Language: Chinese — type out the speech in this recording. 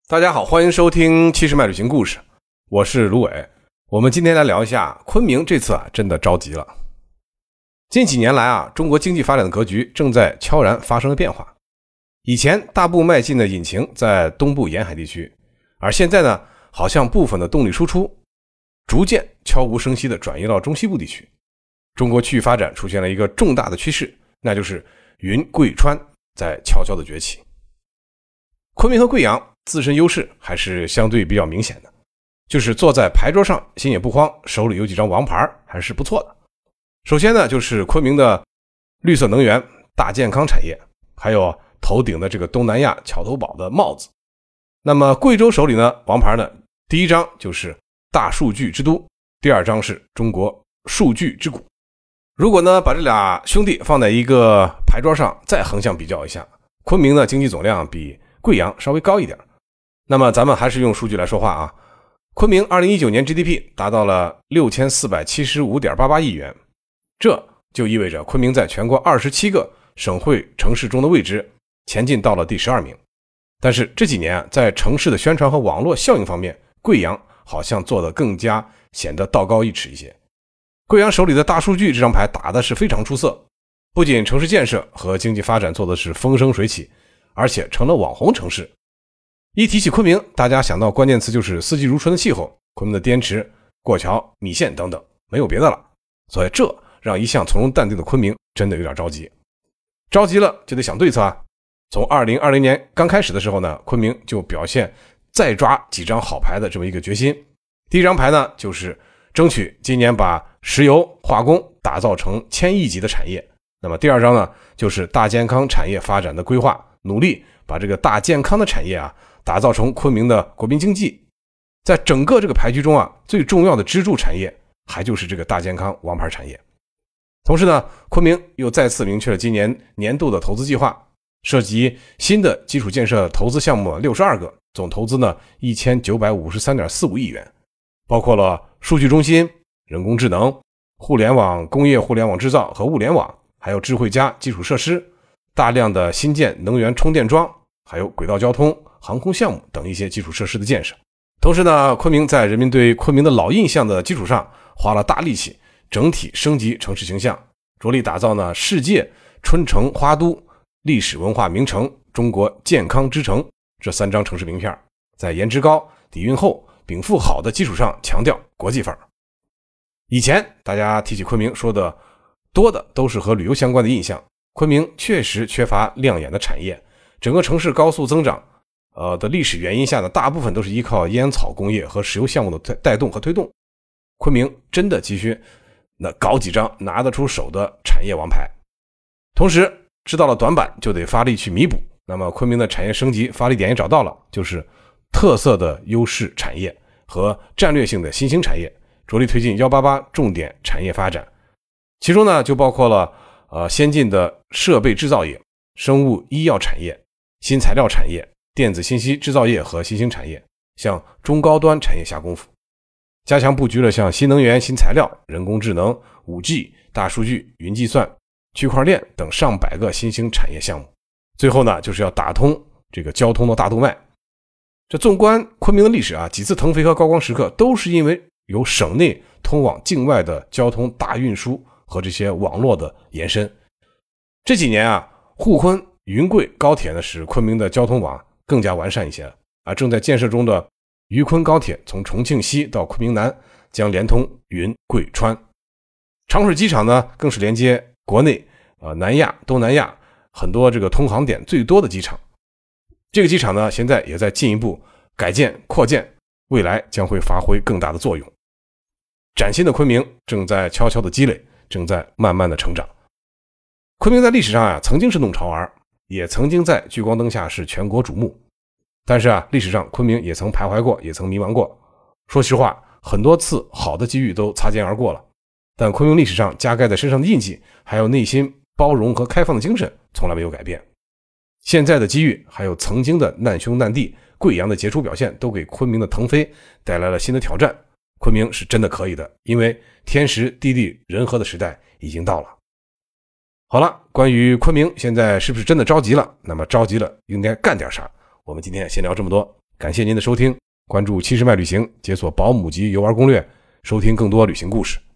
大家好，欢迎收听七十迈旅行故事，我是卢伟。我们今天来聊一下昆明这次真的着急了。近几年来中国经济发展的格局正在悄然发生了变化。以前大步迈进的引擎在东部沿海地区，而现在呢，好像部分的动力输出逐渐悄无声息地转移到中西部地区。中国区域发展出现了一个重大的趋势，那就是云贵川在悄悄地崛起。昆明和贵阳自身优势还是相对比较明显的，就是坐在牌桌上心也不慌，手里有几张王牌还是不错的。首先呢，就是昆明的绿色能源、大健康产业，还有头顶的这个东南亚桥头堡的帽子。那么贵州手里呢，王牌呢，第一张就是大数据之都，第二张是中国数据之谷。如果呢把这俩兄弟放在一个牌桌上再横向比较一下，昆明的经济总量比贵阳稍微高一点。那么咱们还是用数据来说话啊。昆明2019年 GDP 达到了6475.88亿元，这就意味着昆明在全国27个省会城市中的位置前进到了第12名。但是这几年在城市的宣传和网络效应方面，贵阳好像做得更加显得道高一尺一些。贵阳手里的大数据这张牌打的是非常出色，不仅城市建设和经济发展做的是风生水起，而且成了网红城市。一提起昆明，大家想到关键词就是四季如春的气候，昆明的滇池、过桥、米线等等，没有别的了。所以这让一向从容淡定的昆明真的有点着急。着急了就得想对策啊。从2020年刚开始的时候呢，昆明就表现再抓几张好牌的这么一个决心。第一张牌呢，就是争取今年把石油化工打造成1000亿级的产业。那么第二张呢，就是大健康产业发展的规划，努力把这个大健康的产业打造成昆明的国民经济。在整个这个牌局中最重要的支柱产业还就是这个大健康王牌产业。同时呢，昆明又再次明确了今年年度的投资计划，涉及新的基础建设投资项目62个，总投资呢 1953.45 亿元，包括了数据中心、人工智能、互联网、工业互联网制造和物联网，还有智慧家基础设施，大量的新建能源充电桩，还有轨道交通、航空项目等一些基础设施的建设。同时呢，昆明在人民对昆明的老印象的基础上，花了大力气整体升级城市形象，着力打造呢世界春城花都、历史文化名城、中国健康之城这3张城市名片，在颜值高、底蕴厚、禀赋好的基础上强调国际范儿。以前大家提起昆明说的多的都是和旅游相关的印象，昆明确实缺乏亮眼的产业，整个城市高速增长的历史原因下呢，大部分都是依靠烟草工业和石油项目的带动和推动。昆明真的急需搞几张拿得出手的产业王牌，同时知道了短板就得发力去弥补。那么昆明的产业升级发力点也找到了，就是特色的优势产业和战略性的新兴产业，着力推进188重点产业发展。其中呢，就包括了先进的设备制造业、生物医药产业、新材料产业、电子信息制造业和新兴产业，向中高端产业下功夫，加强布局了像新能源、新材料、人工智能、5G、大数据、云计算、区块链等上百个新兴产业项目。最后呢，就是要打通这个交通的大动脉。这纵观昆明的历史几次腾飞和高光时刻都是因为有省内通往境外的交通大运输和这些网络的延伸。这几年沪昆云贵高铁呢，使昆明的交通网更加完善一些了正在建设中的渝昆高铁从重庆西到昆明南，将连通云贵川。长水机场呢，更是连接国内南亚、东南亚很多这个通航点最多的机场。这个机场呢，现在也在进一步改建扩建，未来将会发挥更大的作用。崭新的昆明正在悄悄的积累，正在慢慢的成长。昆明在历史上曾经是弄潮儿，也曾经在聚光灯下是全国瞩目。但是历史上昆明也曾徘徊过，也曾迷茫过。说实话，很多次好的机遇都擦肩而过了，但昆明历史上加盖在身上的印记，还有内心包容和开放的精神，从来没有改变。现在的机遇，还有曾经的难兄难弟，贵阳的杰出表现，都给昆明的腾飞带来了新的挑战。昆明是真的可以的，因为天时地利人和的时代已经到了。好了，关于昆明现在是不是真的着急了，那么着急了应该干点啥，我们今天先聊这么多， 感谢您的收听，关注七十迈旅行，解锁保姆级游玩攻略，收听更多旅行故事。